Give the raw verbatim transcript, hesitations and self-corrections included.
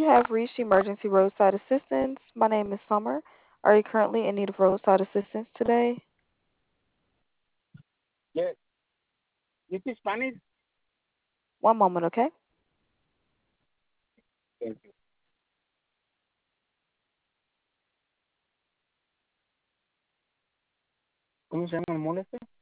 You have reached emergency roadside assistance. My name is Summer. Are you currently in need of roadside assistance today? Yes. You speak Spanish? One moment, okay? Thank you. ¿Cómo se llama el moleste?